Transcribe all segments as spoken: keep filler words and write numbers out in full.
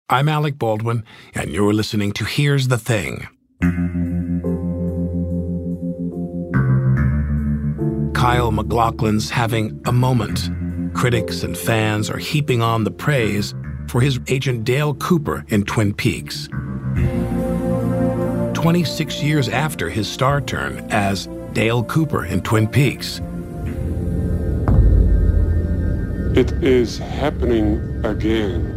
I'm Alec Baldwin, and you're listening to Here's the Thing. Kyle MacLachlan's having a moment. Critics and fans are heaping on the praise for his agent Dale Cooper in Twin Peaks. twenty-six years after his star turn as Dale Cooper in Twin Peaks. It is happening again.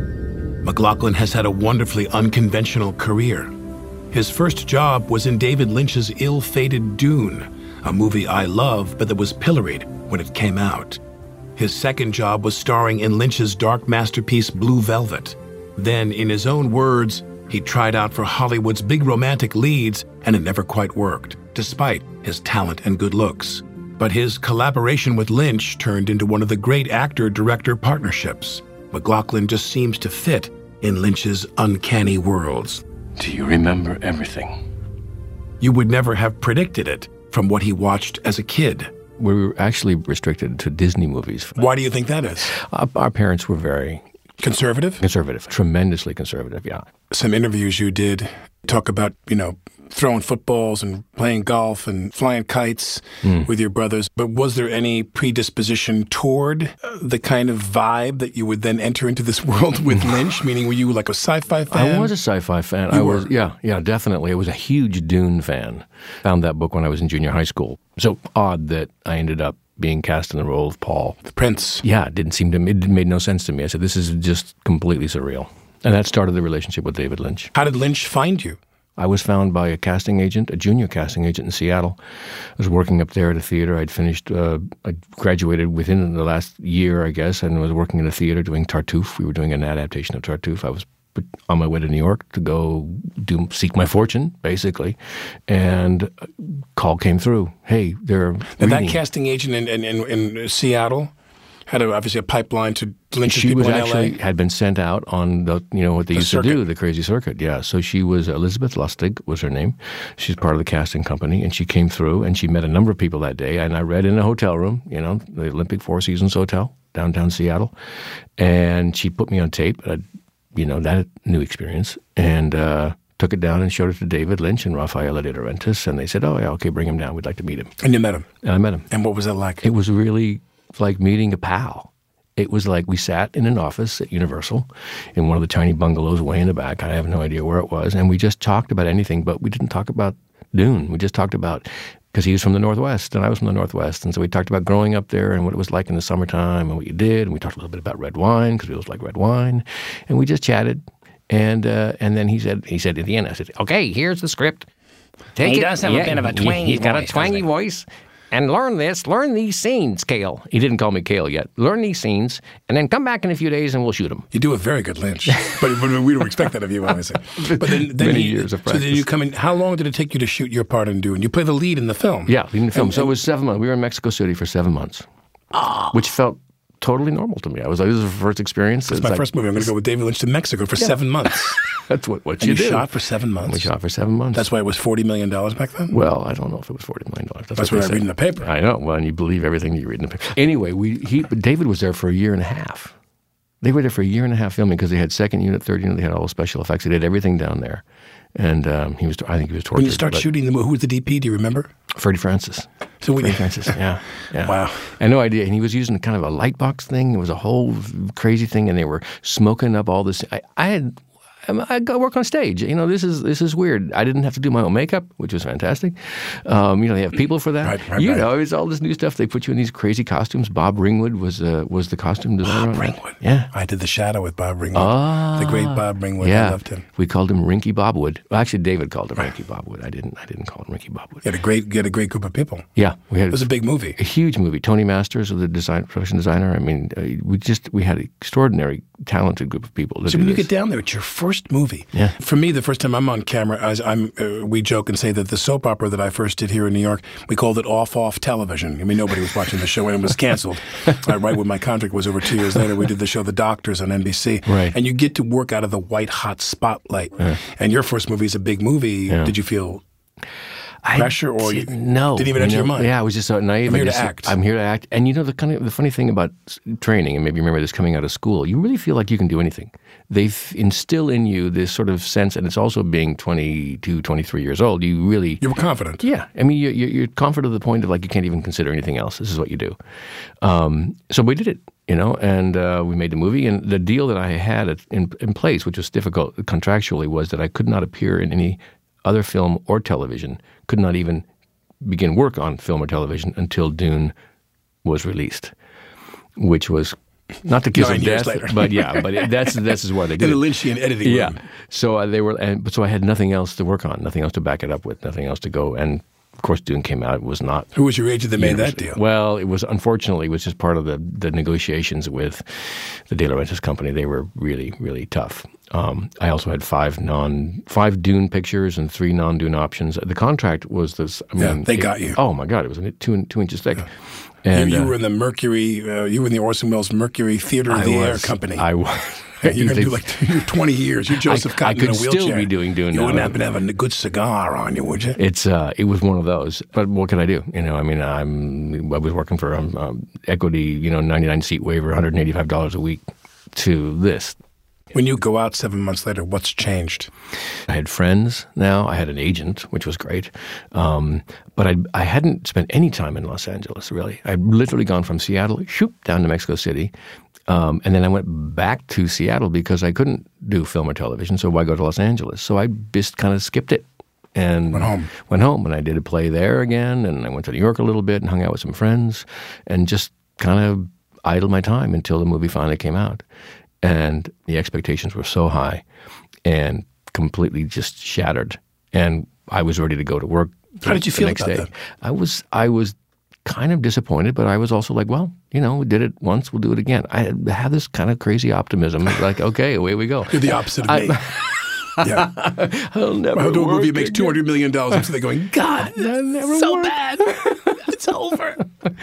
MacLachlan has had a wonderfully unconventional career. His first job was in David Lynch's ill-fated Dune, a movie I love but that was pilloried when it came out. His second job was starring in Lynch's dark masterpiece Blue Velvet. Then, in his own words, he tried out for Hollywood's big romantic leads and it never quite worked, despite his talent and good looks. But his collaboration with Lynch turned into one of the great actor-director partnerships. MacLachlan just seems to fit in Lynch's uncanny worlds. Do you remember everything? You would never have predicted it from what he watched as a kid. We were actually restricted to Disney movies. Why do you think that is? Uh, our parents were very... Conservative? Conservative. Tremendously conservative, yeah. Some interviews you did talk about, you know, throwing footballs and playing golf and flying kites mm. with your brothers. But was there any predisposition toward uh, the kind of vibe that you would then enter into this world with Lynch? Meaning, were you like a sci-fi fan? I was a sci-fi fan. You I were? was, yeah, yeah, definitely. I was a huge Dune fan. Found that book when I was in junior high school. So odd that I ended up being cast in the role of Paul. The Prince. Yeah, it didn't seem to, it made no sense to me. I said, this is just completely surreal. And that started the relationship with David Lynch. How did Lynch find you? I was found by a casting agent, a junior casting agent in Seattle. I was working up there at a theater. I'd finished, uh, I graduated within the last year, I guess, and was working in a theater doing Tartuffe. We were doing an adaptation of Tartuffe. I was on my way to New York to go do seek my fortune, basically, and a call came through. Hey, they're And reading. that casting agent in, in, in, in Seattle had a, obviously a pipeline to Lynch's She people was in actually L A? had been sent out on the you know what they The used circuit. to do, the crazy circuit. Yeah, so she was Elizabeth Lustig was her name. She's part of the casting company, and she came through and she met a number of people that day. And I read in a hotel room, you know, the Olympic Four Seasons Hotel downtown Seattle, and she put me on tape. Uh, you know, that new experience, and uh, took it down and showed it to David Lynch and Rafaela de Laurentiis, and they said, "Oh yeah, okay, bring him down. We'd like to meet him." And you met him? And I met him. And what was that like? It was really like meeting a pal. It was like we sat in an office at Universal in one of the tiny bungalows way in the back. I have no idea where it was. And we just talked about anything, but we didn't talk about Dune. We just talked about, because he was from the Northwest and I was from the Northwest. And so we talked about growing up there and what it was like in the summertime and what you did. And we talked a little bit about red wine because we always like red wine. And we just chatted. And uh, and then he said, he said at the end, I said, okay, here's the script. Take He it. does have a bit of a twangy He's got voice, a twangy doesn't he? voice. And learn this, learn these scenes, Cale. He didn't call me Cale yet. Learn these scenes, and then come back in a few days and we'll shoot them. You do a very good Lynch, but, but we don't expect that of you, obviously. But then, then Many you, years of So then practice. you come in. How long did it take you to shoot your part in Dune? You play the lead in the film. Yeah, in the film. And- so it was seven months. We were in Mexico City for seven months, which felt totally normal to me. I was like, this is the first experience. It's my like, first movie. I'm going to go with David Lynch to Mexico for seven months. That's what, what And you you do. shot for seven months? We shot for seven months. That's why it was forty million dollars back then? Well, I don't know if it was forty million dollars. That's, That's what, what I they read said. in the paper. I know. Well, and you believe everything you read in the paper. Anyway, we he David was there for a year and a half. They were there for a year and a half filming because they had second unit, third unit. They had all the special effects. They did everything down there. And um, he was, I think he was tortured. When you start but- shooting the movie, who was the D P? Do you remember? Freddie Francis. So we, Freddie Francis, yeah, yeah. Wow. I had no idea. And he was using kind of a light box thing. It was a whole crazy thing, and they were smoking up all this. I, I had, I got to work on stage. You know, this is this is weird. I didn't have to do my own makeup, which was fantastic. Um, you know, they have people for that. Right, right, you right. know, it's all this new stuff. They put you in these crazy costumes. Bob Ringwood was uh, was the costume designer. Bob on it. Ringwood. Yeah. I did The Shadow with Bob Ringwood. Ah, the great Bob Ringwood. Yeah. I loved him. We called him Rinky Bobwood. Well, actually, David called him Rinky Bobwood. I didn't. I didn't call him Rinky Bobwood. You had a great, you had a great group of people. Yeah, we had It was a big movie. a huge movie. Tony Masters, the design production designer. I mean, uh, we just we had an extraordinary, talented group of people. to So do when you this. get down there, it's your first movie. Yeah. For me, the first time I'm on camera, as I'm, uh, we joke and say that the soap opera that I first did here in New York, we called it Off Off Television. I mean, nobody was watching the show and it was canceled. uh, right when my contract was over two years later, we did the show The Doctors on N B C. Right. And you get to work out of the white hot spotlight. Yeah. And your first movie is a big movie. Yeah. Did you feel? pressure, or you no, didn't even enter you know, your mind? Yeah, I was just so naive. I'm I here to just, act. I'm here to act. And you know, the kind of the funny thing about training, and maybe you remember this coming out of school, you really feel like you can do anything. They instill in you this sort of sense, and it's also being twenty-two, twenty-three years old, you really... You were confident. Yeah. I mean, you're, you're confident to the point of like you can't even consider anything else. This is what you do. Um, so we did it, you know, and uh, we made the movie. And the deal that I had at, in, in place, which was difficult contractually, was that I could not appear in any other film or television, could not even begin work on film or television until Dune was released, which was... Not the kiss Nine of years death, later. but yeah, but it, that's that's is why they did In the it. Lynchian editing Yeah, room. so uh, they were, and so I had nothing else to work on, nothing else to back it up with, nothing else to go. And of course, Dune came out. It was not. Who was your agent that made that deal? Well, it was unfortunately, it was just part of the the negotiations with the De Laurentiis company. They were really, really tough. Um, I also had five non five Dune pictures and three non-Dune options. The contract was this. I mean, Yeah, they it- got you. Oh my God, it was two two inches thick. You, And you uh, were in the Mercury. Uh, you were in the Orson Welles Mercury Theater of I the was, Air Company. I was. You're going to do like you're twenty years. You're Joseph I Cotton could in a wheelchair. still be doing Dune You now. wouldn't happen to have a good cigar on you, would you? It's uh, it was one of those. But what could I do? You know, I mean, I'm I was working for um, um, equity, you know, ninety-nine seat waiver, one hundred eighty-five dollars a week, to this. When you go out seven months later, what's changed? I had friends now. I had an agent, which was great. Um, but I I hadn't spent any time in Los Angeles, really. I'd literally gone from Seattle, shoop, down to Mexico City. Um, and then I went back to Seattle because I couldn't do film or television, so why go to Los Angeles? So I just kind of skipped it. And Went home. Went home, and I did a play there again, and I went to New York a little bit and hung out with some friends and just kind of idled my time until the movie finally came out. And the expectations were so high and completely just shattered. And I was ready to go to work the, How did you the feel next about day. that? I was I was kind of disappointed, but I was also like, well, you know, we did it once, we'll do it again. I had this kind of crazy optimism, like, okay, away we go. You're the opposite of I- me. Yeah. I'll never I'll do a work movie that makes again. two hundred million dollars. I'm sitting there going, God, That never so worked. bad. It's over.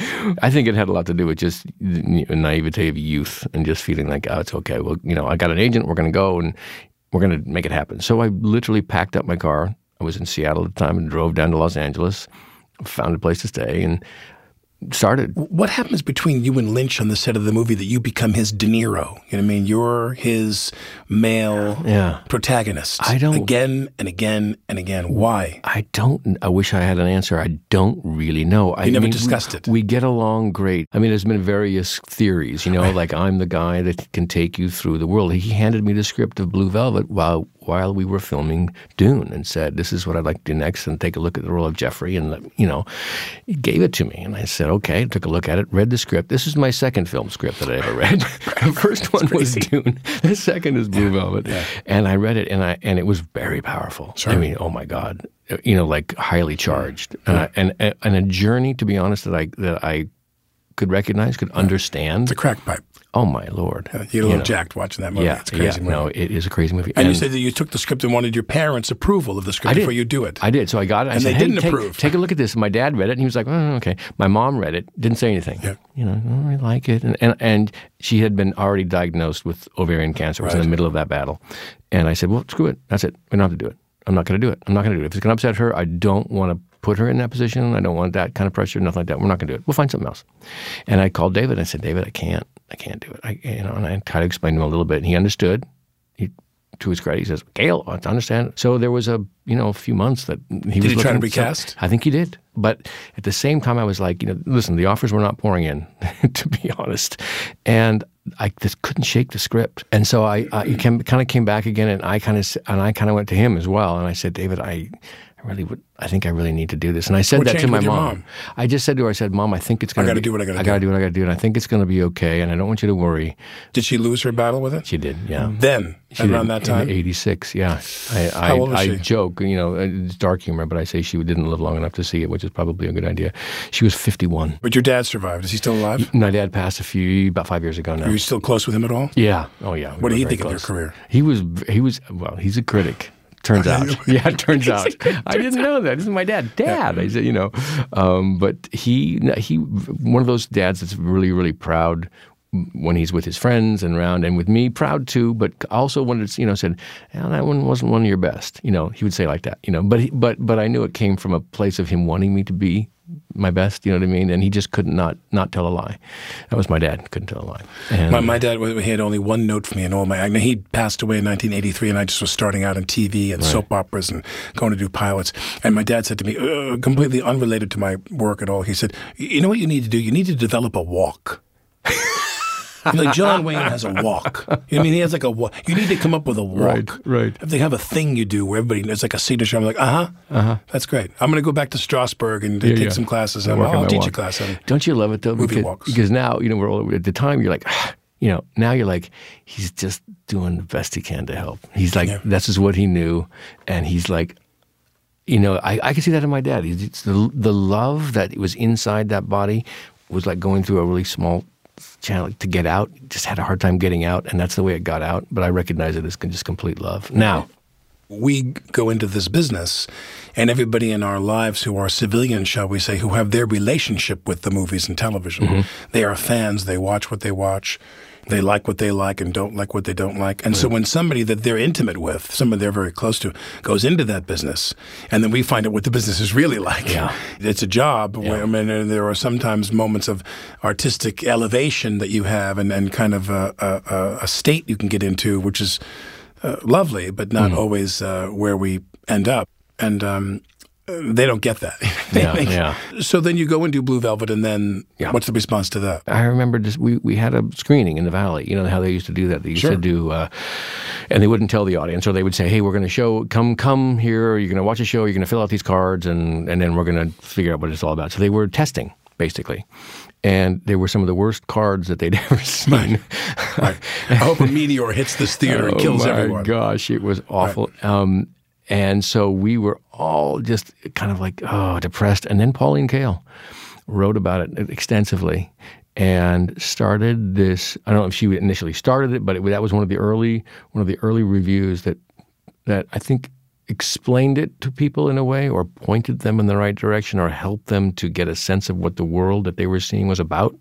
I think it had a lot to do with just the naivete of youth and just feeling like, oh, it's okay. Well, you know, I got an agent. We're going to go and we're going to make it happen. So I literally packed up my car. I was in Seattle at the time and drove down to Los Angeles, found a place to stay, and started. What happens between you and Lynch on the set of the movie that you become his De Niro? You know what I mean? You're his male Yeah. protagonist. I don't- Again and again and again. Why? I don't. I wish I had an answer. I don't really know. I You never mean, discussed we, it. We get along great. I mean, there's been various theories. You know, like I'm the guy that can take you through the world. He handed me the script of Blue Velvet while while we were filming Dune, and said, "This is what I'd like to do next," and take a look at the role of Jeffrey. And you know, he gave it to me, and I said, "Okay." Took a look at it, read the script. This is my second film script that I ever read. The first one was Dune. The second is Blue Velvet, yeah. and I read it, and I and it was very powerful. Sure. I mean, oh my God, you know, like highly charged, uh, and and a journey, to be honest, that I that I could recognize, could understand. It's a crack pipe. Oh my Lord, You get a little You know. jacked watching that movie. Yeah, It's a crazy yeah, movie. no, it is a crazy movie. and, you said that you took the script and wanted your parents' approval of the script I did. before you do it. I did. So I got it. I And said, they hey, didn't take, approve. take a look at this. And my dad read it, and he was like, oh, okay. My mom read it, didn't say anything. Yeah. You know, oh, I like it. And, and and she had been already diagnosed with ovarian cancer. Was in Right. the middle of that battle. And I said, well, screw it. That's it. We don't have to do it. I'm not going to do it. I'm not going to do it. If it's going to upset her, I don't want to put her in that position. I don't want that kind of pressure, nothing like that. We're not going to do it. We'll find something else. And I called David, and I said, David, I can't. I can't do it. I, you know, and I tried to explain to him a little bit, and he understood. He, to his credit, he says, Gail, I understand. So there was a, you know, a few months that he was he try to looking- recast? I think he did. But at the same time, I was like, you know, listen, the offers were not pouring in, to be honest. And I just couldn't shake the script. And so I, I he came, kind of came back again, and I kind of and I kind of went to him as well. And I said, David, I, I really would. I think I really need to do this. And I said What that to changed my with your mom. mom? I just said to her, I said, Mom, I think it's going to gotta be. do what I gotta I do." got to do what I got to do, and I think it's going to be okay. And I don't want you to worry. Did she lose her battle with it? She did, yeah. Then, She around did, that time? in eighty-six, yeah. I, I, How old was I she? joke, you know, it's dark humor, but I say she didn't live long enough to see it, which is probably a good idea. She was fifty-one. But your dad survived. Is he still alive? My dad passed a few, about five years ago now. Are you still close with him at all? Yeah. Oh, yeah. we What did were he very think of your close. career? He was, he was, well, he's a critic. Turns out. Yeah, it turns out. I didn't know that. This is my dad. Dad. I said, you know. Um, but he, he, one of those dads that's really, really proud when he's with his friends and around and with me, proud too, but also when it's, you know, said, well, that one wasn't one of your best, you know, he would say like that, you know, but, he, but, but I knew it came from a place of him wanting me to be my best, you know what I mean? And he just could not, not tell a lie. That was my dad, couldn't tell a lie. And my, my dad, he had only one note for me in all my acting. He passed away in nineteen eighty-three, and I just was starting out on T V and right. soap operas and going to do pilots. And my dad said to me, uh, completely unrelated to my work at all, he said, you know what you need to do? You need to develop a walk. Like John Wayne has a walk. You know what I mean? He has like a walk. You need to come up with a walk. Right, right. If they have a thing you do where everybody, it's like a signature, I'm like, uh-huh, uh-huh. That's great. I'm going to go back to Strasbourg and yeah, take yeah. some classes. And I'll teach walk. a class on Don't you love it, though? Movie because, walks. Because now, you know, we're all, at the time, you're like, you know, now you're like, he's just doing the best he can to help. He's like, yeah. this is what he knew. And he's like, you know, I, I can see that in my dad. He's, it's the, the love that was inside that body was like going through a really small channel to get out. Just had a hard time getting out, and that's the way it got out. But I recognize it as just complete love. Now, we go into this business, and everybody in our lives who are civilians, shall we say, who have their relationship with the movies and television. Mm-hmm. They are fans. They watch what they watch. They like what they like and don't like what they don't like. And right. so when somebody that they're intimate with, somebody they're very close to, goes into that business, and then we find out what the business is really like. Yeah. It's a job. Yeah. Where, I mean, there are sometimes moments of artistic elevation that you have and, and kind of a, a, a state you can get into, which is uh, lovely, but not mm. always uh, where we end up. And um, they don't get that. they yeah, think, yeah. So then you go and do Blue Velvet, and then yeah. what's the response to that? I remember just, we, we had a screening in the Valley. You know how they used to do that? They used sure. to do, uh, and they wouldn't tell the audience, or they would say, hey, we're going to show, come come here, you're going to watch a show, you're going to fill out these cards, and, and then we're going to figure out what it's all about. So they were testing, basically. And they were some of the worst cards that they'd ever seen. Right. Right. I hope a meteor hits this theater and kills oh my everyone. Gosh, it was awful. Right. Um, and so we were all just kind of like, oh, depressed. And then Pauline Kael wrote about it extensively and started this. I don't know if she initially started it, but it, that was one of the early one of the early reviews that that I think explained it to people in a way, or pointed them in the right direction, or helped them to get a sense of what the world that they were seeing was about.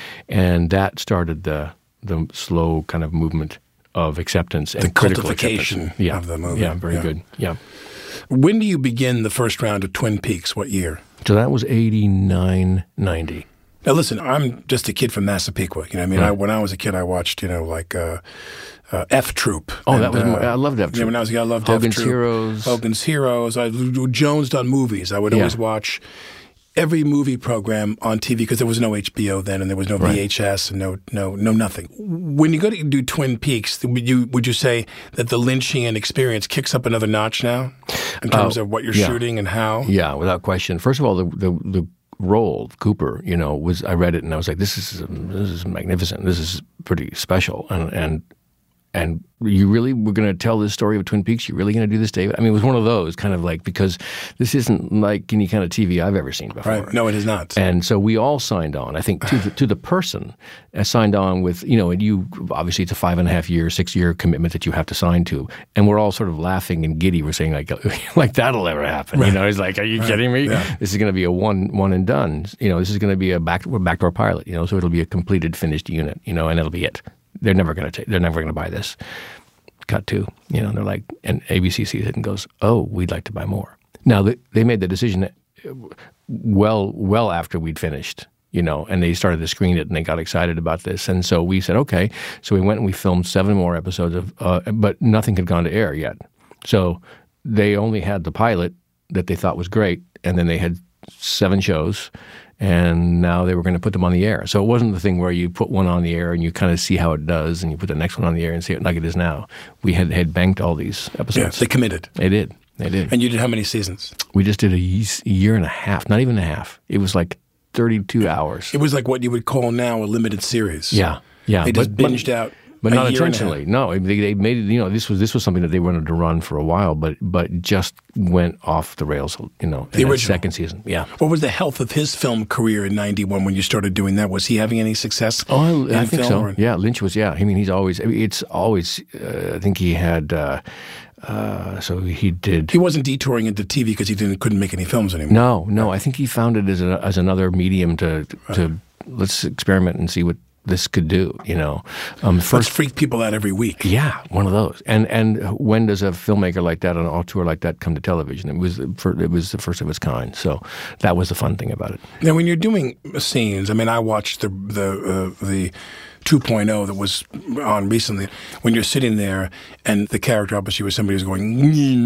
And that started the the slow kind of movement of acceptance and the critical cultification acceptance. Yeah. of the movie. Yeah, very yeah. good. Yeah. When do you begin the first round of Twin Peaks? What year? So that was eighty-nine, ninety. Now listen, I'm just a kid from Massapequa. You know, I mean, Yeah. I, when I was a kid, I watched, you know, like uh, uh, F Troop. Oh, and, that was uh, my, I loved F Troop. Yeah, when I was a kid, I loved Hogan's F Troop. Heroes. Hogan's Heroes. I Jones done movies. I would Yeah. always watch every movie program on T V because there was no H B O then, and there was no Right. V H S and no no no nothing. When you go to do Twin Peaks, would you would you say that the Lynchian experience kicks up another notch now in terms Uh, of what you're yeah. shooting and how? Yeah, without question. First of all, the the, the role Cooper, you know, was I read it and I was like, this is this is magnificent. This is pretty special, and and and you really were going to tell this story of Twin Peaks? You're really going to do this, David? I mean, it was one of those kind of like, because this isn't like any kind of T V I've ever seen before. Right. No, it is not. And so we all signed on. I think to the, to the person uh, signed on with, you know, and you obviously it's a five and a half year, six year commitment that you have to sign to. And we're all sort of laughing and giddy. We're saying like, like that'll ever happen. Right. You know, it's like, are you Right. kidding me? Yeah. This is going to be a one one and done. You know, this is going to be a back backdoor pilot. You know, so it'll be a completed, finished unit. You know, and it'll be it. They're never going to take. They're never going to buy this. Cut to, you know, and they're like, and A B C sees it and goes, oh, we'd like to buy more. Now, they, they made the decision well, well after we'd finished, you know, and they started to screen it and they got excited about this. And so we said, okay. So we went and we filmed seven more episodes of, uh, but nothing had gone to air yet. So they only had the pilot that they thought was great, and then they had seven shows. And now they were going to put them on the air. So it wasn't the thing where you put one on the air and you kind of see how it does, and you put the next one on the air and see it like it is now. We had, had banked all these episodes. Yeah, they committed. They did. They did. And you did how many seasons? We just did a, ye- a year and a half, not even a half. It was like thirty-two hours. It was like what you would call now a limited series. Yeah, yeah. They just but, binged but, out. But a not year and a intentionally. half. No, they, they made it. You know, this was this was something that they wanted to run for a while, but but just went off the rails. You know, The in that original. second season. Yeah. What was the health of his film career in ninety-one when you started doing that? Was he having any success? Oh, I, in I think film so. or- Yeah, Lynch was. Yeah, I mean, he's always. I mean, it's always. Uh, I think he had. Uh, uh, so he did. He wasn't detouring into T V because he didn't couldn't make any films anymore. No, no. I think he found it as a, as another medium to to let's experiment and see what this could do, you know. Um, Let's first, freak people out every week. yeah, one of those. And and when does a filmmaker like that on an auteur like that come to television? It was for, it was the first of its kind. So that was the fun thing about it. Now, when you're doing scenes, I mean, I watched the the uh, the two point oh that was on recently. When you're sitting there and the character opposite you was somebody who's going,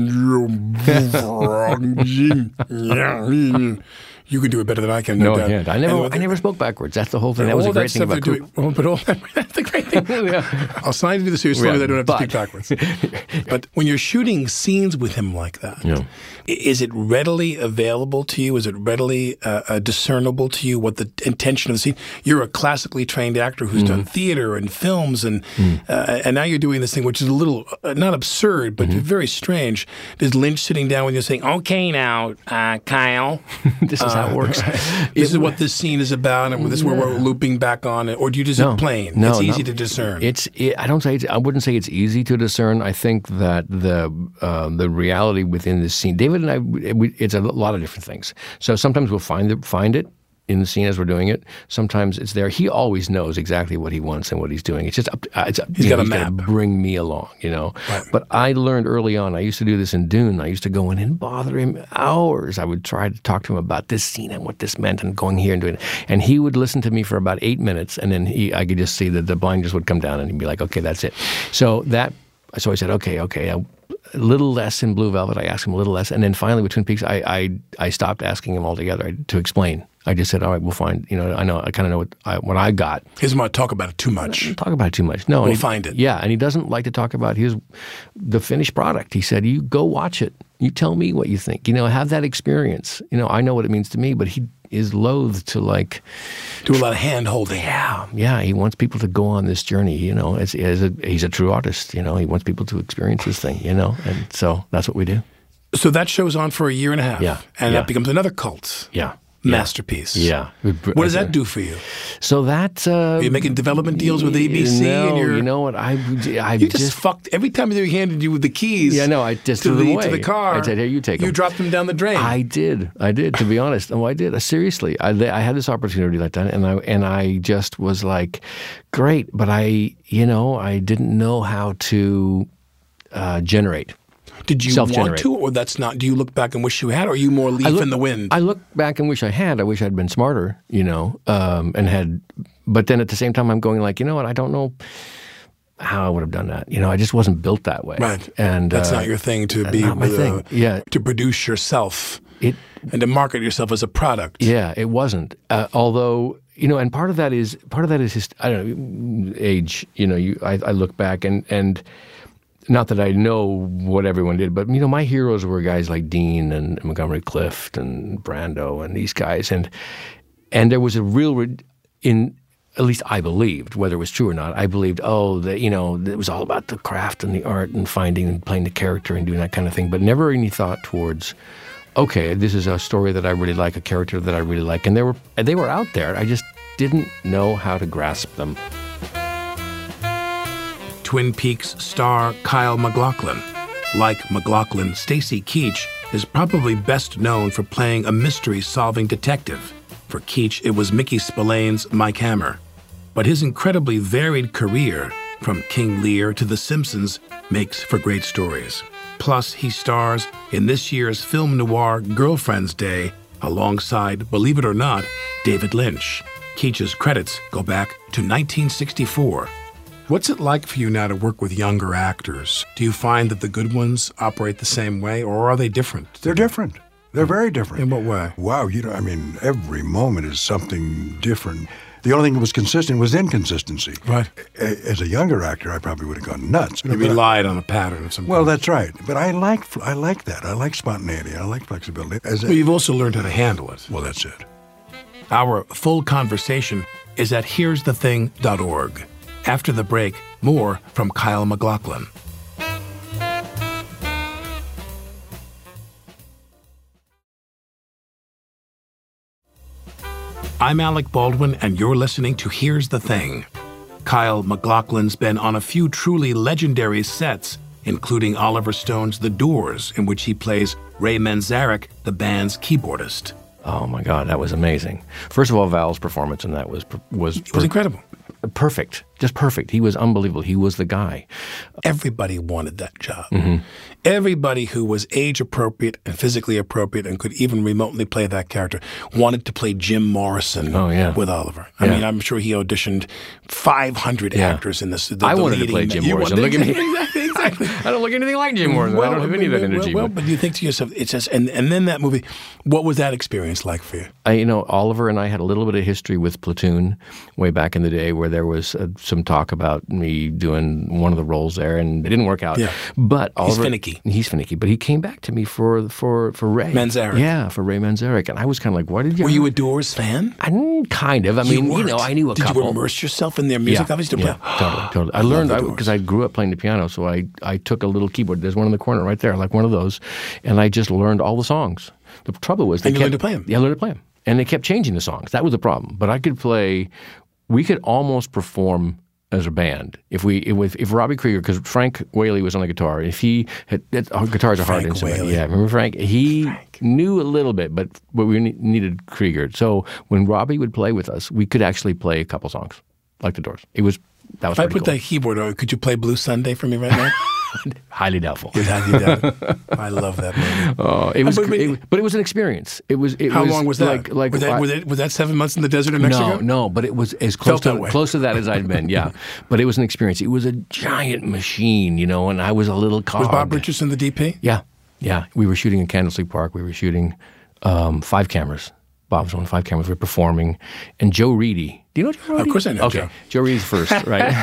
you can do it better than I can. No, doubt. I can't. I never, And I never spoke backwards. That's the whole thing. That was all a great that thing stuff about they're Coop. doing, well, but all that, that's the great thing. Yeah. I'll sign to do the series as long Yeah, as I don't have but- to speak backwards. But when you're shooting scenes with him like that, Yeah. i- is it readily available to you? Is it readily uh, uh, discernible to you what the intention of the scene? You're a classically trained actor who's Mm-hmm. done theater and films, and Mm. uh, and now you're doing this thing, which is a little uh, not absurd, but Mm-hmm. very strange. Is Lynch sitting down with you saying, "Okay, now, uh, Kyle, This is how it works. this is what this scene is about, and this is where we're looping back on it," or do you just No. plain? No, it's easy not- to discern. It's. It, I don't say. It's, I wouldn't say it's easy to discern. I think that the uh, the reality within this scene, David and I, we, it's a lot of different things. So sometimes we'll find it, find it in the scene as we're doing it. Sometimes it's there. He always knows exactly what he wants and what he's doing. It's just up. To, uh, it's up, He's you got know, a he's gotta map. bring me along, you know. Right. But I learned early on. I used to do this in Dune. I used to go in and bother him hours. I would try to talk to him about this scene and what this meant and going here and doing it. And he would listen to me for about eight minutes, and then he, I could just see that the blinders would come down, and he'd be like, "Okay, that's it." So that. So I said, "Okay, okay." I, a little less in Blue Velvet. I asked him a little less, and then finally with Twin Peaks, I I, I stopped asking him altogether to explain. I just said, "All right, we'll find." You know, I know, I kind of know what I, what I got. He doesn't want to talk about it too much. Talk about it too much. No, We'll and he- find it. Yeah, and he doesn't like to talk about his the finished product. He said, "You go watch it. You tell me what you think. You know, have that experience. You know, I know what it means to me." But he is loath to like. Do a lot of hand holding. Yeah, yeah. He wants people to go on this journey. You know, as, as a, he's a true artist. You know, he wants people to experience this thing. You know, and so that's what we do. So that show's on for a year and a half. Yeah, And yeah. that becomes another cult Yeah, masterpiece. yeah. What does that do for you? So that uh, Are you making development deals with A B C? No, and you're, you know what? I I You just, fucked every time they handed you the keys. Yeah, no, I just to threw the them away. to the car. I said, "Here, you take You them." dropped them down the drain. I did. I did. To be honest, oh, I did. Uh, seriously, I, I had this opportunity like that, and I and I just was like, great, but I, you know, I didn't know how to uh, generate. Did you want self-generate. to, or that's not? Do you look back and wish you had, or are you more leaf I look, in the wind? I look back and wish I had. I wish I'd been smarter, you know, um, and had. But then at the same time, I'm going like, you know what? I don't know how I would have done that. You know, I just wasn't built that way. Right. And that's uh, not your thing to be not my with, thing. uh, Yeah. to produce yourself It. and to market yourself as a product. Yeah, it wasn't. Uh, although, you know, and part of that is part of that is his, I don't know, age. You know, you I, I look back and and not that I know what everyone did, but you know, my heroes were guys like Dean and Montgomery Clift and Brando and these guys, and and there was a real re- in. At least I believed, whether it was true or not, I believed, oh, that, you know, it was all about the craft and the art and finding and playing the character and doing that kind of thing, but never any thought towards, okay, this is a story that I really like, a character that I really like. And they were, they were out there. I just didn't know how to grasp them. Twin Peaks star Kyle MacLachlan. Like MacLachlan, Stacy Keach is probably best known for playing a mystery-solving detective. For Keach, it was Mickey Spillane's Mike Hammer. But his incredibly varied career, from King Lear to The Simpsons, makes for great stories. Plus, he stars in this year's film noir Girlfriend's Day alongside, believe it or not, David Lynch. Keach's credits go back to nineteen sixty-four. What's it like for you now to work with younger actors? Do you find that the good ones operate the same way, or are they different? They're different. They're very different. In what way? Wow, you know, I mean, every moment is something different. The only thing that was consistent was inconsistency. Right. A- As a younger actor, I probably would have gone nuts. You relied on a pattern of some Well, kind. that's right. But I like I like that. I like spontaneity. I like flexibility. As a, Well, you've also learned how to handle it. well, that's it. Our full conversation is at here's the thing dot org. After the break, more from Kyle MacLachlan. I'm Alec Baldwin, and you're listening to Here's the Thing. Kyle MacLachlan's been on a few truly legendary sets, including Oliver Stone's The Doors, in which he plays Ray Manzarek, the band's keyboardist. Oh my God, that was amazing. First of all, Val's performance in that was was It was incredible. perfect, just perfect. He was unbelievable. He was the guy. Everybody wanted that job. Mm-hmm. Everybody who was age appropriate and physically appropriate and could even remotely play that character wanted to play Jim Morrison oh, yeah. with Oliver. I yeah. mean, I'm sure he auditioned five hundred yeah. actors in this. The, I the wanted to play Jim Morrison. Look at me. Exactly, exactly. I don't look anything like Jim Morrison. Well, I don't have any of that energy. Well, well, but you think to yourself, it's just, and, and then that movie, what was that experience like for you? I, you know, Oliver and I had a little bit of history with Platoon way back in the day where there was uh, some talk about me doing one of the roles there, and it didn't work out. Yeah. But Oliver, he's finicky. He's finicky, but he came back to me for for for Ray Manzarek. Yeah, for Ray Manzarek, and I was kind of like, "Why did you?" Were you a Doors fan? I kind of. I mean, you, you know, I knew a did couple. Did you immerse yourself in their music? Yeah, Obviously, yeah, totally, totally. I, I learned because I, I grew up playing the piano, so I I took a little keyboard. There's one in the corner right there, like one of those, and I just learned all the songs. The trouble was, they and you kept, learned to play them. Yeah, I learned to play them, and they kept changing the songs. That was the problem. But I could play. We could almost perform as a band if we if, if Robbie Krieger, because Frank Whaley was on the guitar. If he had it, oh, guitar's a hard Frank instrument. Whaley. Yeah, remember Frank? He Frank. knew a little bit, but but we needed Krieger. So when Robbie would play with us, we could actually play a couple songs like the Doors. It was that was. If I put cool. that keyboard on, could you play Blue Sunday for me right now? Highly doubtful. It had you down. I love that movie. Oh, it was, but, but, it, but it was an experience. It was. It how was long was that? Like, like was, that, I, was, that was that seven months in the desert in Mexico? No, no, but it was as close Felt that to way. close to that as I'd been. Yeah, but it was an experience. It was a giant machine, you know, and I was a little cog. Was Bob Richardson the D P? Yeah, yeah. We were shooting in Candlestick Park. We were shooting um, five cameras. Bob was on five cameras. We were performing, and Joe Reedy. Do you know Joe Reedy? Of course I know okay. Joe. Joe Reedy's first,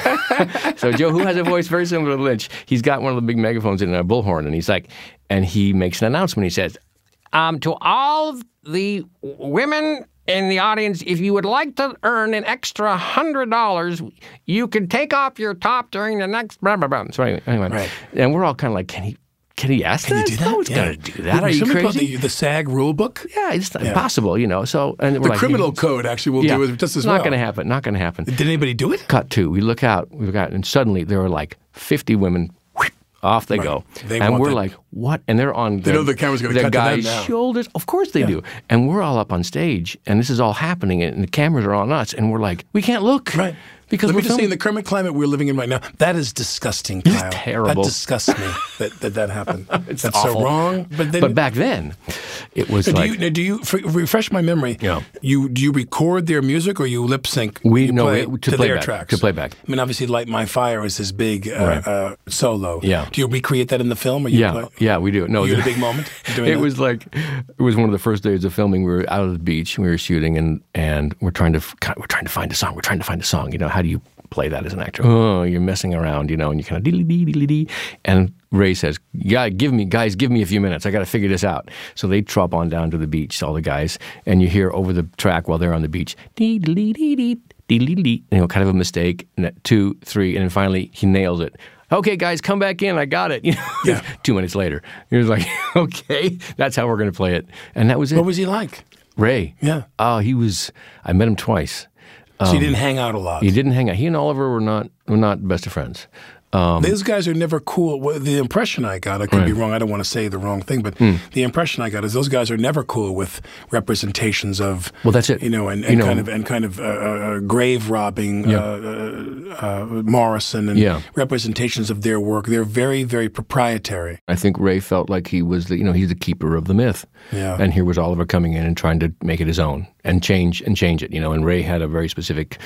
right? So Joe, who has a voice very similar to Lynch, he's got one of the big megaphones in a bullhorn, and he's like, and he makes an announcement. He says, um, to all the women in the audience, if you would like to earn an extra one hundred dollars, you can take off your top during the next blah, blah, blah. So anyway, anyway. Right. And we're all kind of like, can he Can he ask Can that? you do that? No one's yeah. going to do that. Are you Somebody crazy? called the, the SAG rule book? Yeah, it's Yeah. impossible, you know. So and The we're like, criminal hey, code actually will yeah, do it just as not well. going to happen. Not going to happen. Did anybody do it? Cut two. We look out. We've got, and suddenly there were like fifty women. Whoosh, off they Right. go, They and want we're that. like, "What?" And they're on. They know the camera's gonna their cut to them guys' now. shoulders. Of course they Yeah. do. And we're all up on stage, and this is all happening, and the cameras are on us, and we're like, "We can't look." Right. Because Let we're me just say, in filming. the current climate we're living in right now, that is disgusting, Kyle. terrible. That disgusts me that that, that happened. It's That's awful. so wrong. But then, But back then, it was do like you, now, do you f- refresh my memory? Yeah. You do you record their music or you lip sync? We- you no, play we- to, to their playback, tracks to playback. I mean, obviously, "Light My Fire" is his big uh, Right. uh, solo. Yeah. Do you recreate that in the film? Or you yeah, play? yeah, we do. No, You had a the- big moment doing It that? was like it was one of the first days of filming. We were out of the beach. We were shooting, and and we're trying to f- we're trying to find a song. We're trying to find a song. You know, how do you play that as an actor? Oh, you're messing around, you know, and you kind of dee dee dee dee. And Ray says, "Yeah, give me guys, give me a few minutes. I got to figure this out." So they trot on down to the beach, all the guys, and you hear over the track while they're on the beach, dee dee dee dee dee dee dee. You know, kind of a mistake. And that two, three, and then finally he nails it. "Okay, guys, come back in. I got it." You know, Yeah. two minutes later, he was like, "Okay, that's how we're going to play it," and that was it. What was he like? Ray? Yeah. Oh, he was. I met him twice. So you didn't hang out a lot. He didn't hang out. He and Oliver were not were not best of friends. Um, Those guys are never cool. Well, the impression I got, I could be Right. wrong. I don't want to say the wrong thing, but Hmm. the impression I got is those guys are never cool with representations of. Well, that's it. You know, and, You and know- kind of and kind of uh, uh, grave robbing Yeah. uh, uh, uh, Morrison and Yeah. representations of their work. They're very, very proprietary. I think Ray felt like he was the you know he's the keeper of the myth. Yeah. And here was Oliver coming in and trying to make it his own and change and change it. You know, and Ray had a very specific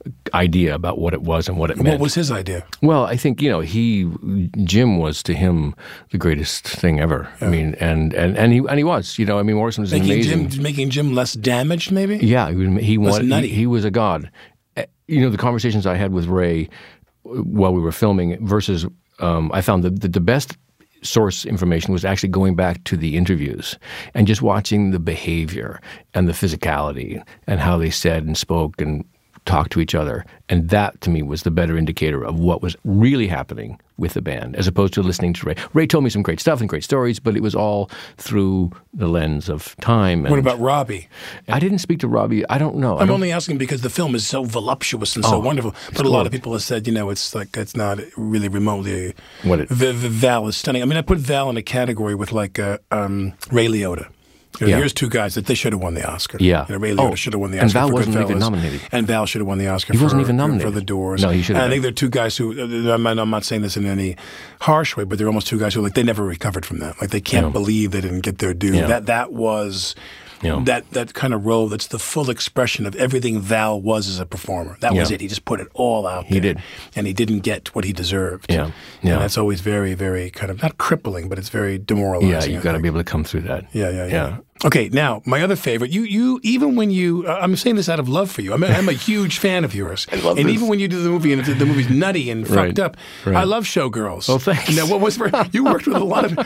idea about what it was and what it meant. What was his idea? Well, I think, you know, he, Jim was to him the greatest thing ever. I mean, and, and, and he and he was, you know, I mean, Morrison was Making amazing. Jim, making Jim less damaged, maybe. Yeah, he, was- he Less wanted, nutty. he, he was a god. Uh, You know, the conversations I had with Ray while we were filming versus, um, I found that the, the best source information was actually going back to the interviews and just watching the behavior and the physicality and how they said and spoke and talked to each other. And that, to me, was the better indicator of what was really happening with the band, as opposed to listening to Ray. Ray told me some great stuff and great stories, but it was all through the lens of time. And What about Robbie? I didn't speak to Robbie. I don't know. I I'm don't, only asking because the film is so voluptuous and so Oh, wonderful. But a lot of people have said, you know, it's like it's not really remotely. What it- V- V- Val is stunning. I mean, I put Val in a category with like uh, um, Ray Liotta. You know, Yeah. Here's two guys that they should have won the Oscar. Yeah. You know, Ray Liotta Oh, should have won the and Oscar. Val for wasn't even Goodfellas. nominated. And Val should have won the Oscar He for, wasn't even nominated. for The Doors. No, he should have And I been. think they're two guys who, I'm not, I'm not saying this in any harsh way, but they're almost two guys who, like, they never recovered from that. Like, they can't Yeah. believe they didn't get their due. Yeah. That That was... Yeah. That that kind of role that's the full expression of everything Val was as a performer. That was Yeah. it. He just put it all out He there. did. And he didn't get what he deserved. Yeah. Yeah. And that's always very, very kind of, not crippling, but it's very demoralizing. Yeah, I you've got to think. be able to come through that. Yeah, yeah, yeah. Yeah. Okay, now my other favorite. You, you, even when you, uh, I'm saying this out of love for you. I'm, a, I'm a huge fan of yours. I love and this. even when you do the movie and the movie's nutty and Right, fucked up, right. I love Showgirls. Oh, thanks. Now, what was for, you worked with a lot of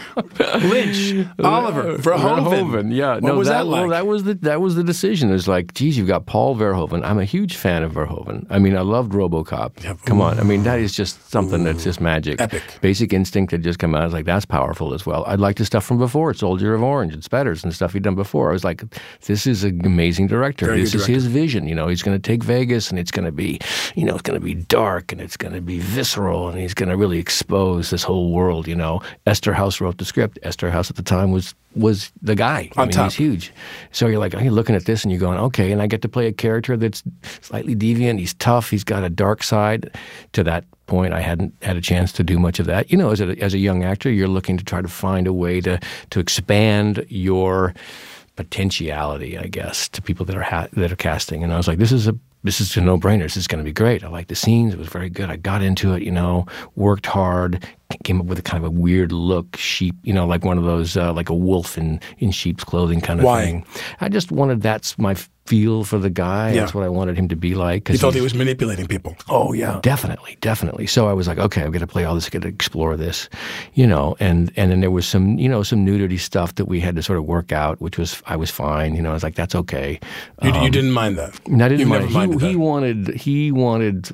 Lynch, Oliver, Verhoeven. Verhoeven, yeah. What no, was that, that like? Well, that was the that was the decision. It's like, geez, you've got Paul Verhoeven. I'm a huge fan of Verhoeven. I mean, I loved RoboCop. Yeah. Come on, I mean, that is just something that's just magic. Epic. Basic Instinct had just come out. I was like, that's powerful as well. I'd like the stuff from before, Soldier of Orange and Spetters and stuff he'd done before. I was like, this is an amazing director. Very this good is director. his vision. You know, he's going to take Vegas and it's going to be, you know, it's going to be dark and it's going to be visceral and he's going to really expose this whole world. You know, Esther House wrote the script. Esther House at the time was was the guy. I On mean, top. he's huge. So you're like, you're looking at this and you're going, okay, and I get to play a character that's slightly deviant. He's tough. He's got a dark side. To that point, I hadn't had a chance to do much of that. You know, as a as a young actor, you're looking to try to find a way to to expand your potentiality, I guess, to people that are ha- that are casting. And I was like, this is a this is a no-brainer. This is going to be great. I like the scenes. It was very good. I got into it, you know, worked hard, came up with a kind of a weird look, sheep, you know, like one of those, uh, like a wolf in, in sheep's clothing kind of Why? thing. I just wanted, that's my feel for the guy. Yeah. That's what I wanted him to be like. 'cause You thought he he's- was manipulating people. Oh yeah, definitely, definitely. So I was like, okay, I've got to play all this, I've got to explore this, you know. And and then there was some, you know, some nudity stuff that we had to sort of work out, which was I was fine, you know. I was like, that's okay. You, you didn't mind that. And I didn't You've mind. never minded He, he that. wanted. He wanted.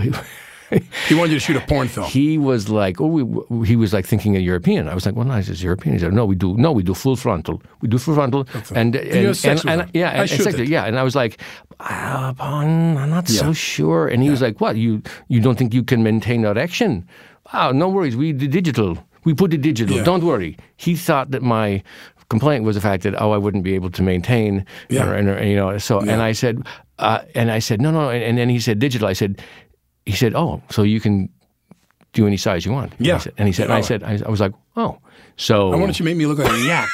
He wanted you to shoot a porn film. He was like, oh, we, he was like thinking of European. I was like, well, no, it's European. He said, no, we do, no, we do full frontal. We do full frontal, and and, you have sex and, with and- him? yeah, I and, and shoot sex- it. yeah. And I was like, uh, I'm not so Yeah. sure. And he was like, what? You you don't think you can maintain erection? Oh, no worries. We did digital. We put it digital. Yeah. Don't worry. He thought that my complaint was the fact that oh, I wouldn't be able to maintain. Yeah. Or, and, or, you know. So and I said, uh, and I said, no, no. And, and then he said digital. I said, he said, oh, so you can do any size you want. And Yeah. I said, and he said, and I said, I, I was like, oh, so I wanted you to make me look like a yak.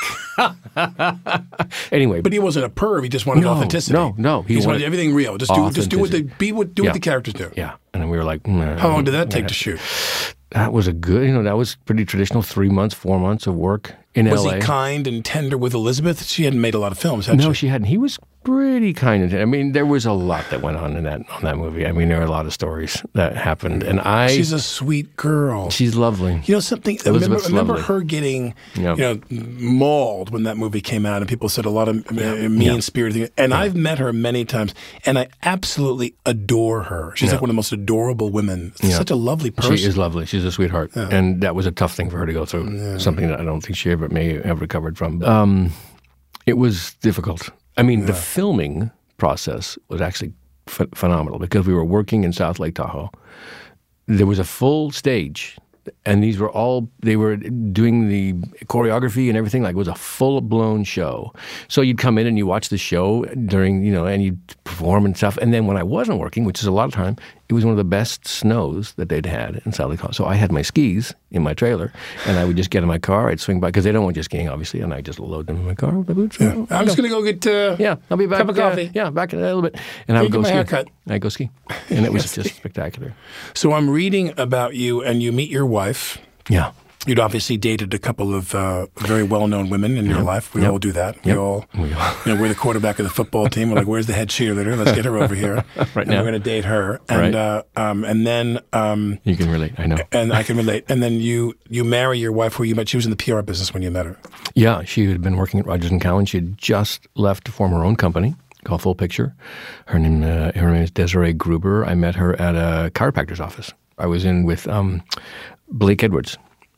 anyway. But he wasn't a perv. He just wanted No, authenticity. no, no, He, he just wanted wanted everything real. Just do, just do what the authenticity. be what do Yeah. what the characters do. yeah, and then we were like, mm, How long did that take to shoot? That was a good, you know, that was pretty traditional. Three months, four months of work in Was L A. he kind and tender with Elizabeth? She hadn't made a lot of films, had No, she? she hadn't. He was pretty kind. And I mean, there was a lot that went on in that on that movie. I mean, there were a lot of stories that happened, and I. She's a sweet girl. she's lovely. You know something? I remember, Elizabeth's remember lovely. her getting, Yeah. you know, mauled when that movie came out, and people said a lot of uh, mean-spirited things. And I've met her many times, and I absolutely adore her. She's Yeah. like one of the most adorable women. Yeah. Such a lovely person. She is lovely. She's a sweetheart, and that was a tough thing for her to go through. Something that I don't think she ever may have recovered from. Um, it was difficult. I mean, the filming process was actually ph- phenomenal because we were working in South Lake Tahoe. There was a full stage, and these were all they were doing the choreography and everything. Like it was a full blown show. So you'd come in and you watch the show during, you know, and you'd perform and stuff. And then when I wasn't working, which is a lot of time, it was one of the best snows that they'd had in South Lake Tahoe. So I had my skis in my trailer, and I would just get in my car. I'd swing by because they don't want you skiing, obviously, and I just load them in my car with the boots. Yeah. I'm just going to go get uh, Yeah, I'll be back. Cup of uh, coffee. yeah, back in a little bit, and I Can would you go get my ski. haircut? I go ski, and it was just spectacular. So I'm reading about you, and you meet your wife. Yeah, You'd obviously dated a couple of uh, very well-known women in your life. We Yep. all do that. We Yep. all, We all- you know, we're the quarterback of the football team. We're like, where's the head cheerleader? Let's get her over here. Right and now. we're going to date her. And Right. uh, um, and then um, you can relate. I know. and I can relate. And then you you marry your wife, who you met. She was in the P R business when you met her. Yeah, she had been working at Rogers and Cowan. She had just left to form her own company called Full Picture. Her name, uh, her name is Desiree Gruber. I met her at a chiropractor's office. I was in with um, Blake Edwards.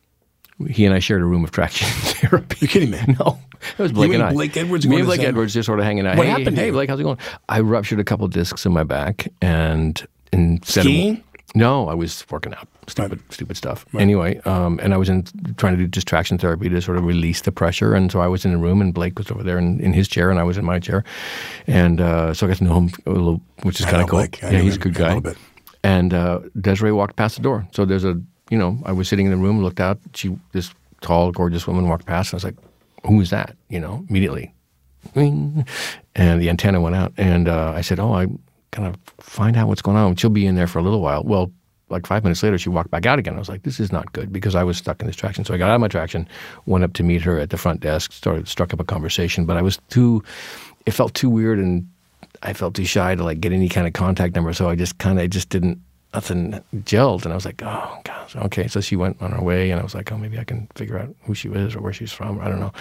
He and I shared a room of traction therapy. You kidding me? No, it was Blake You and and I. Blake Edwards Me going and to the Blake same- Edwards just sort of hanging out. What hey, happened to hey, you? Blake, how's it going? I ruptured a couple discs in my back, and instead Skiing? of No, I was working out, stupid, right. stupid stuff. Right. Anyway, um, and I was in, trying to do distraction therapy to sort of release the pressure. And so I was in a room, and Blake was over there in, in his chair, and I was in my chair. And uh, so I got to know him a little, which is kind of cool. Blake. Yeah, he's a good guy. A and uh, Desiree walked past the door. So there's a, you know, I was sitting in the room, looked out. She, this tall, gorgeous woman walked past. And I was like, who is that? You know, immediately. And the antenna went out. And uh, I said, oh, I kind of find out what's going on. She'll be in there for a little while. Well, like five minutes later, she walked back out again. I was like, this is not good, because I was stuck in this traction. So I got out of my traction, went up to meet her at the front desk, started struck up a conversation. But I was too, it felt too weird, and I felt too shy to like get any kind of contact number. So I just kind of just didn't, nothing gelled. And I was like, oh, gosh, okay. So she went on her way, and I was like, oh, maybe I can figure out who she is or where she's from. I don't know.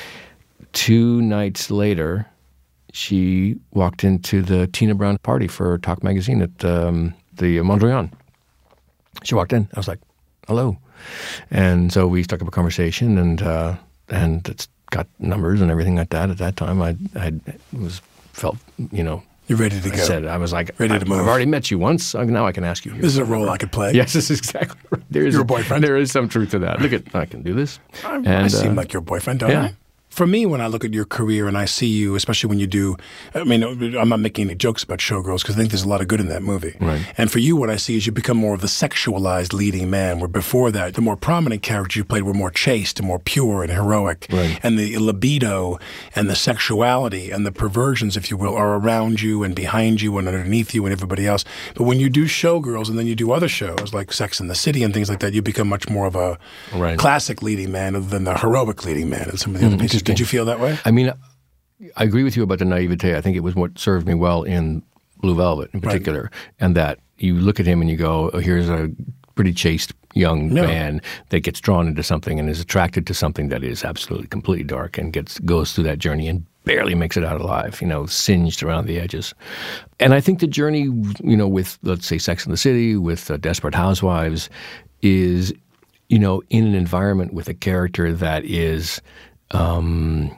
Two nights later, she walked into the Tina Brown party for Talk Magazine at um, the Mondrian. She walked in. I was like, hello. And so we struck up a conversation, and uh, and it's got numbers and everything like that. At that time, I I was felt, you know. You're ready to I go. said, I was like, ready to move. I've already met you once. Now I can ask you. This is a role I could play. Yes, this is exactly right. There is You're a, a boyfriend. There is some truth to that. Look at, I can do this. I, and, I seem uh, like your boyfriend, don't yeah. I? For me, when I look at your career and I see you, especially when you do, I mean, I'm not making any jokes about Showgirls because I think there's a lot of good in that movie. Right. And for you, what I see is you become more of the sexualized leading man, where before that, the more prominent characters you played were more chaste and more pure and heroic. Right. And the libido and the sexuality and the perversions, if you will, are around you and behind you and underneath you and everybody else. But when you do Showgirls and then you do other shows like Sex and the City and things like that, you become much more of a right. classic leading man than the heroic leading man in some of the other pieces. Did you feel that way? I mean, I agree with you about the naivete. I think it was what served me well in Blue Velvet in particular, right. and that you look at him and you go, oh, here's a pretty chaste young no. man that gets drawn into something and is attracted to something that is absolutely completely dark and gets goes through that journey and barely makes it out alive, you know, singed around the edges. And I think the journey, you know, with, let's say, Sex and the City, with uh, Desperate Housewives, is, you know, in an environment with a character that is... Um,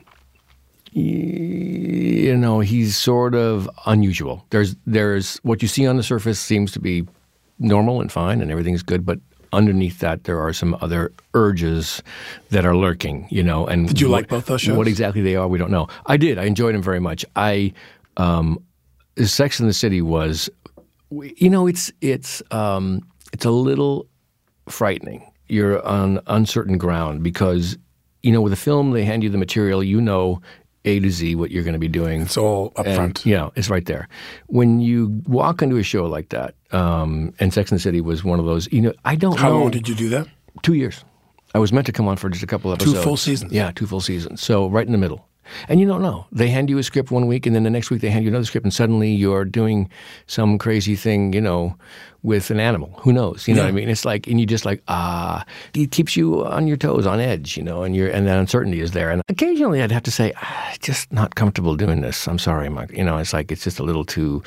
you know, he's sort of unusual. There's, there's what you see on the surface seems to be normal and fine and everything's good, but underneath that there are some other urges that are lurking, you know. And did you what, like both those shows? What exactly they are, we don't know. I did. I enjoyed them very much. I, um, Sex and the City was, you know, it's it's um, it's a little frightening. You're on uncertain ground because, you know, with a film, they hand you the material, you know, A to Z what you're going to be doing. It's all up and, front. Yeah, it's right there. When you walk into a show like that, um, and Sex and the City was one of those, you know, I don't How know. How long did you do that? Two years. I was meant to come on for just a couple episodes. Two full seasons? Yeah, two full seasons. So right in the middle. And you don't know. They hand you a script one week, and then the next week they hand you another script, and suddenly you're doing some crazy thing, you know, with an animal. Who knows? You know yeah. what I mean? It's like, and you just like, ah, it keeps you on your toes, on edge, you know, and you're, and that uncertainty is there. And occasionally I'd have to say, ah, just not comfortable doing this. I'm sorry, Mike. You know, it's like, it's just a little too,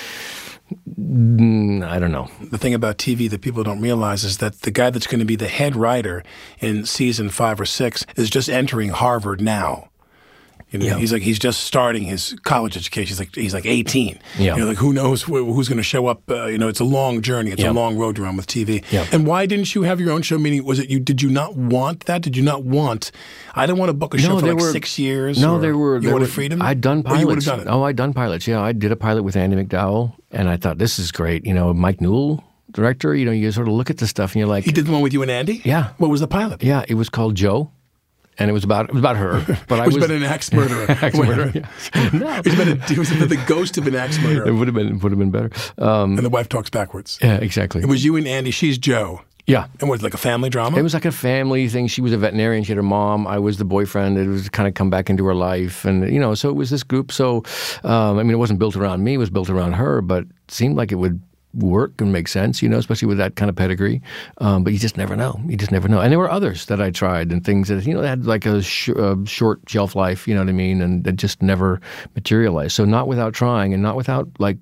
mm, I don't know. The thing about T V that people don't realize is that the guy that's going to be the head writer in season five or six is just entering Harvard now. You know, yeah. He's like he's just starting his college education. He's like he's like eighteen. Yeah. You know, like who knows wh- who's going to show up? Uh, you know, it's a long journey. It's yeah. a long road to run with T V. Yeah. And why didn't you have your own show? Meaning, was it you? Did you not want that? Did you not want? I didn't want to book a show no, for like were, six years. No, or there were. You there wanted were, freedom. I'd done pilots. Or you would have done it. Oh, I'd done pilots. Yeah, I did a pilot with Andy McDowell, and I thought this is great. You know, Mike Newell, director. You know, you sort of look at the stuff and you're like, he did the one with you and Andy. Yeah. What was the pilot? Yeah, it was called Joe. And it was about it was about her, but I was was about an axe murderer. axe murderer. Yeah. No, it was about a, it was about the ghost of an axe murderer. It would have been would have been better. Um, and the wife talks backwards. Yeah, exactly. It was you and Andy. She's Joe. Yeah. And was it like a family drama? It was like a family thing. She was a veterinarian. She had her mom. I was the boyfriend. It was kind of come back into her life, and you know, so it was this group. So, um, I mean, it wasn't built around me. It was built around her, but it seemed like it would work and make sense, you know, especially with that kind of pedigree. Um, but you just never know. You just never know. And there were others that I tried and things that, you know, had like a, sh- a short shelf life, you know what I mean, and that just never materialized. So not without trying and not without like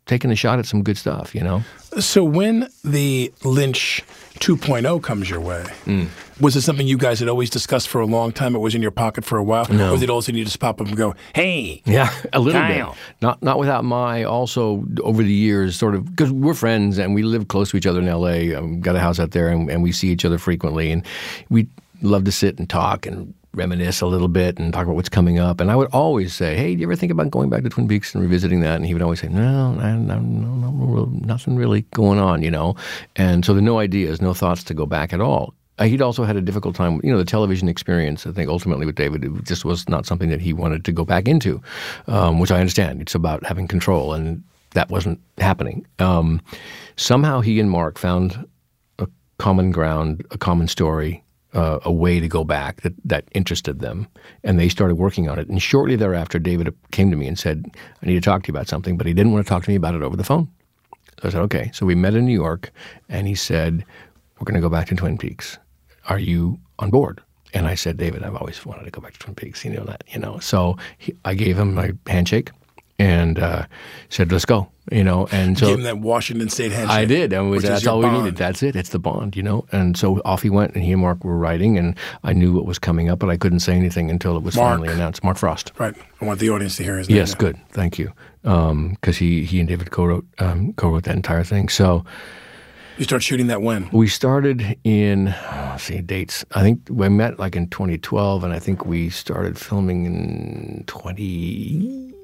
taking a shot at some good stuff, you know? So when the Lynch two point oh comes your way, mm. was it something you guys had always discussed for a long time? It was in your pocket for a while? No. Or was it all of a sudden you just pop up and go, hey, yeah, a little Kyle. bit. Not not without my also over the years sort of, because we're friends and we live close to each other in L A. Um, got a house out there and, and we see each other frequently. And we love to sit and talk and reminisce a little bit and talk about what's coming up. And I would always say, hey, do you ever think about going back to Twin Peaks and revisiting that? And he would always say, no, no, no, no, no nothing really going on, you know? And so there are no ideas, no thoughts to go back at all. Uh, he'd also had a difficult time, you know, the television experience, I think, ultimately with David, it just was not something that he wanted to go back into, um, which I understand. It's about having control, and that wasn't happening. Um, somehow he and Mark found a common ground, a common story, Uh, a way to go back that, that interested them, and they started working on it. And shortly thereafter, David came to me and said, I need to talk to you about something, but he didn't want to talk to me about it over the phone. So I said, okay. So we met in New York, and he said, we're going to go back to Twin Peaks. Are you on board? And I said, David, I've always wanted to go back to Twin Peaks. You know that, you know. So he, I gave him my handshake and uh, said, let's go, you know. And so gave him that Washington State handshake. I did. And which that's is your all we bond. needed. That's it. It's the bond, you know. And so off he went, and he and Mark were writing, and I knew what was coming up, but I couldn't say anything until it was Mark. finally announced. Mark Frost. Right. I want the audience to hear his name. Yes, now. good. Thank you. Because um, he, he and David co-wrote, um, co-wrote that entire thing. So you start shooting that when? we started in, oh, let's see, dates. I think we met like in twenty twelve, and I think we started filming in twenty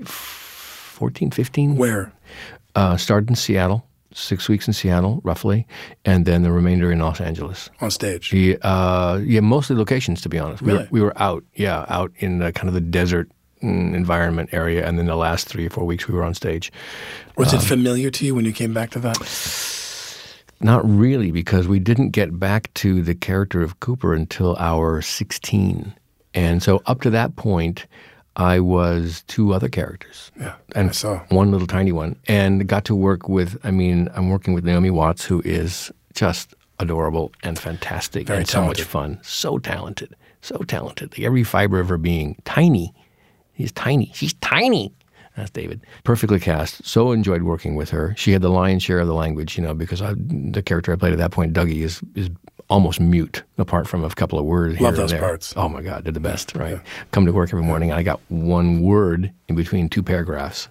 fourteen, fifteen. Where? Uh, started in Seattle, six weeks in Seattle, roughly, and then the remainder in Los Angeles. On stage? Yeah, uh, yeah, mostly locations, to be honest. We, Really? were, we were out, yeah, out in the, kind of the desert mm, environment area, and then the last three or four weeks we were on stage. Was um, it familiar to you when you came back to that? Not really, because we didn't get back to the character of Cooper until hour sixteen. And so up to that point, I was two other characters. Yeah, and I saw. one little tiny one. And got to work with, I mean, I'm working with Naomi Watts, who is just adorable and fantastic Very and talented. so much fun. So talented. So talented. Like every fiber of her being tiny. She's tiny. She's tiny. That's David. Perfectly cast. So enjoyed working with her. She had the lion's share of the language, you know, because I, the character I played at that point, Dougie, is is almost mute, apart from a couple of words here Love and those there. parts. Oh my God, they're the best, right? Yeah. Come to work every morning, and I got one word in between two paragraphs.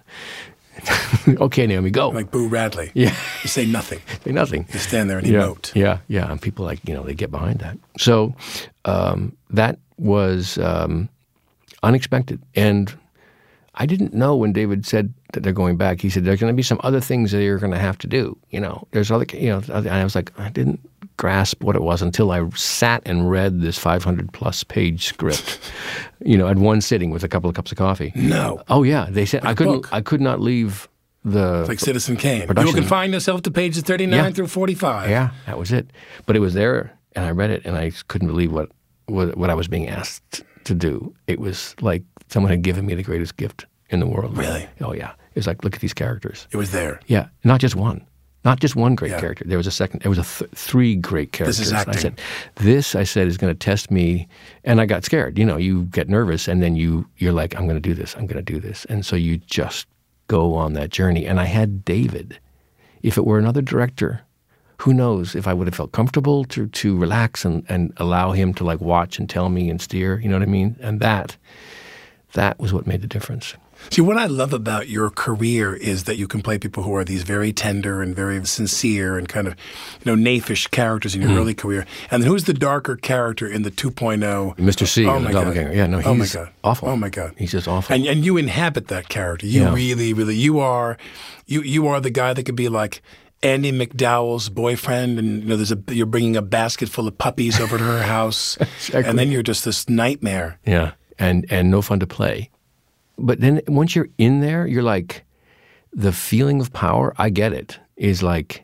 Okay, Naomi, go. Like Boo Radley. Yeah. You say nothing. Say nothing. You stand there and yeah, emote. Yeah, yeah. And people, like, you know, they get behind that. So um, that was um, unexpected. And I didn't know when David said that they're going back. He said, there's going to be some other things that you're going to have to do. You know, there's other, you know, and I was like, I didn't grasp what it was until I sat and read this five hundred plus page script, you know, at one sitting with a couple of cups of coffee. No. Oh, yeah. They said I couldn't, book. I could not leave the. It's like Citizen Kane. production. You confine yourself to pages thirty-nine Yeah. through forty-five. Yeah, that was it. But it was there, and I read it, and I couldn't believe what, what what I was being asked to do. It was like someone had given me the greatest gift in the world. Really? Oh, yeah. It was like, look at these characters. It was there. Yeah, not just one. Not just one great Yeah. character. There was a second. There was a th- three great characters. This is acting. I said, this, I said, is going to test me. And I got scared. You know, you get nervous, and then you, you're like, I'm going to do this. I'm going to do this. And so you just go on that journey. And I had David. If it were another director, who knows if I would have felt comfortable to to relax and, and allow him to like watch and tell me and steer. You know what I mean? And that, that was what made the difference. See, what I love about your career is that you can play people who are these very tender and very sincere and kind of, you know, naifish characters in your Mm. early career. And then who's the darker character in the two point oh? Mister C, Oh, in my the God. Doppelganger. Yeah, no, he's Oh, my God. awful. Oh, my God. He's just awful. And and you inhabit that character. You Yeah. really, really, you are, you you are the guy that could be like Andy McDowell's boyfriend, and you know, there's a you're bringing a basket full of puppies over to her house, Exactly. and then you're just this nightmare. Yeah, and and no fun to play. But then once you're in there, you're like, the feeling of power, I get it, is like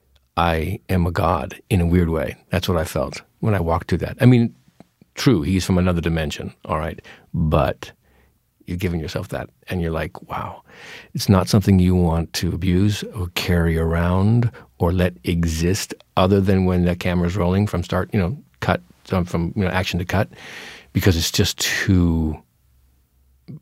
I am a god in a weird way. That's what I felt when I walked through that. I mean, true, he's from another dimension, all right, but you're giving yourself that, and you're like, wow. It's not something you want to abuse or carry around or let exist other than when the camera's rolling from start, you know, cut, um, from you know action to cut, because it's just too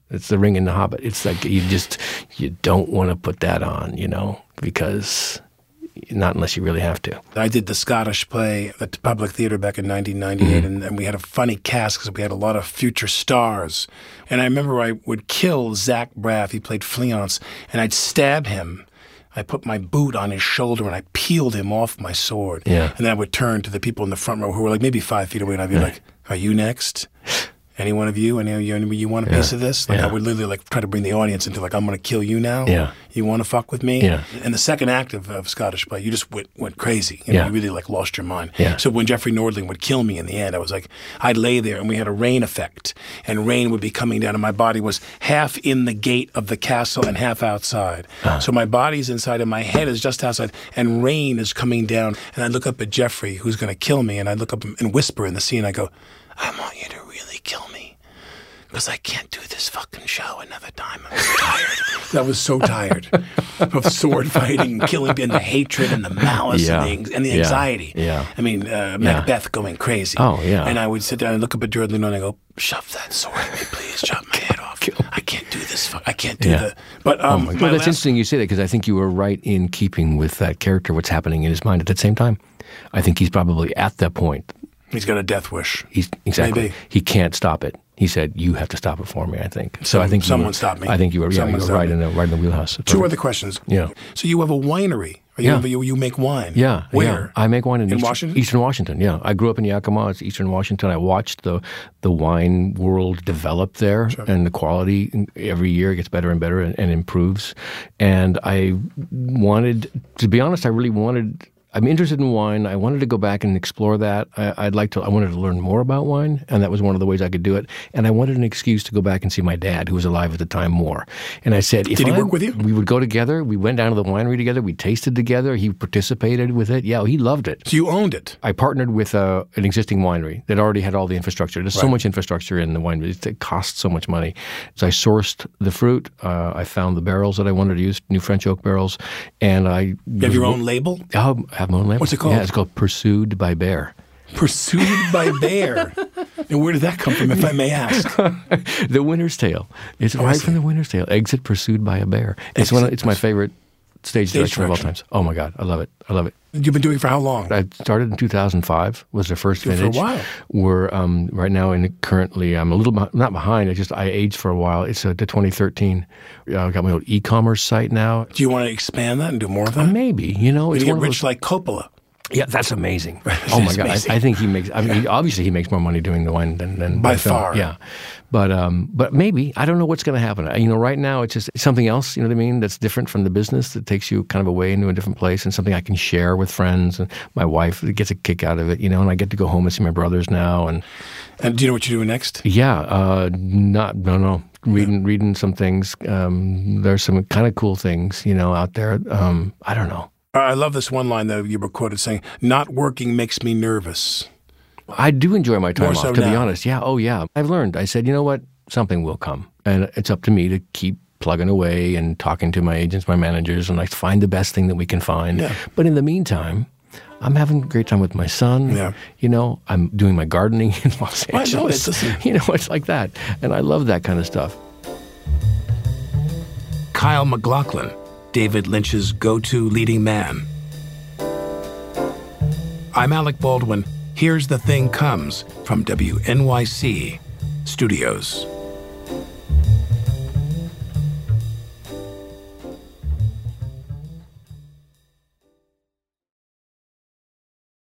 It's The Ring and the Hobbit. It's like you just, you don't want to put that on, you know, because not unless you really have to. I did the Scottish play at the Public Theatre back in nineteen ninety-eight, Mm-hmm. and, and we had a funny cast because we had a lot of future stars. And I remember I would kill Zach Braff. He played Fleance, and I'd stab him. I put my boot on his shoulder and I peeled him off my sword. Yeah. And then I would turn to the people in the front row who were like maybe five feet away, and I'd be like, "Are you next? Any one of you? Any of you? You want a piece of this?" Like Yeah. I would literally like try to bring the audience into like, "I'm going to kill you now. Yeah. You want to fuck with me?" Yeah. And the second act of, of Scottish play, you just went, went crazy. You know, Yeah. you really like lost your mind. Yeah. So when Jeffrey Nordling would kill me in the end, I was like, I'd lay there and we had a rain effect, and rain would be coming down, and my body was half in the gate of the castle and half outside. Uh-huh. So my body's inside and my head is just outside, and rain is coming down. And I look up at Jeffrey, who's going to kill me, and I look up and whisper in the scene. I go, "I want you to really kill me, because I can't do this fucking show another time. I'm tired." I was so tired of sword fighting, killing, and the hatred and the malice Yeah. and the, and the Yeah. anxiety. Yeah. I mean, uh, Macbeth going crazy. Oh, yeah. And I would sit down and look up at Jordan and I go, "Shove that sword at me, please. Chop my head off. I can't do this. Fu- I can't do Yeah. the." But um, my Well, that's last- interesting you say that, because I think you were right in keeping with that character, what's happening in his mind at the same time. I think he's probably at that point. He's got a death wish. He's exactly. Maybe. He can't stop it. He said, "You have to stop it for me." I think. So I think you someone were- stop me. I think you were. Yeah, Someone you were stop right me. in the right in the wheelhouse. Two other questions. Yeah. So you have a winery. Or Yeah. You, you, you make wine. Yeah, Where? yeah. I make wine in, In Eastern, Washington? Eastern Washington. Yeah, I grew up in Yakima. It's Eastern Washington. I watched the the wine world develop there, and the quality every year gets better and better and, and improves. And I wanted, to be honest, I really wanted. I'm interested in wine. I wanted to go back and explore that. I, I'd like to. I wanted to learn more about wine, and that was one of the ways I could do it. And I wanted an excuse to go back and see my dad, who was alive at the time, more. And I said, if Did he I- work with you? We would go together. We went down to the winery together. We tasted together. He participated with it. Yeah, he loved it. So you owned it. I partnered with uh, an existing winery that already had all the infrastructure. There's so Right. much infrastructure in the winery. It costs so much money. So I sourced the fruit. Uh, I found the barrels that I wanted to use, new French oak barrels, and I You have your own label? I have my own label. What's it called? Yeah, it's called Pursued by Bear. Pursued by Bear. And where did that come from, if I may ask? The Winter's Tale. It's I right see. from The Winter's Tale. Exit Pursued by a Bear. It's one. Of, Exit it's my favorite stage, Stage direction of all direction. times. Oh my God, I love it. I love it. You've been doing it for how long? I started in two thousand five. Was the first For a vintage. while. We're um, right now in currently. I'm a little beh- not behind. I just I aged for a while. It's uh, to twenty thirteen. Uh, I've got my own e-commerce site now. Do you want to expand that and do more of Uh, that? maybe you know You it's get one of rich those, like Coppola. yeah, that's amazing. Oh my It's God, amazing. I, I think he makes. I mean, obviously he makes more money doing the wine than than By than film. far. Yeah, but um, but maybe I don't know what's going to happen. You know, right now it's just something else. You know what I mean? That's different from the business. That takes you kind of away into a different place, and something I can share with friends. And my wife gets a kick out of it. You know, and I get to go home and see my brothers now. And And do you know what you're doing next? yeah, uh, not no no. Reading reading some things. Um, there's some kind of cool things, you know, out there. Um, I don't know. I love this one line that you were quoted saying, "Not working makes me nervous." I do enjoy my time More off, so to be now. honest. Yeah, oh yeah. I've learned. I said, you know what? Something will come. And it's up to me to keep plugging away and talking to my agents, my managers, and like find the best thing that we can find. Yeah. But in the meantime, I'm having a great time with my son. Yeah. You know, I'm doing my gardening in Los I know, Angeles. it's just- you know, it's like that. And I love that kind of stuff. Kyle MacLachlan, David Lynch's go-to leading man. I'm Alec Baldwin. Here's The Thing Comes from W N Y C Studios.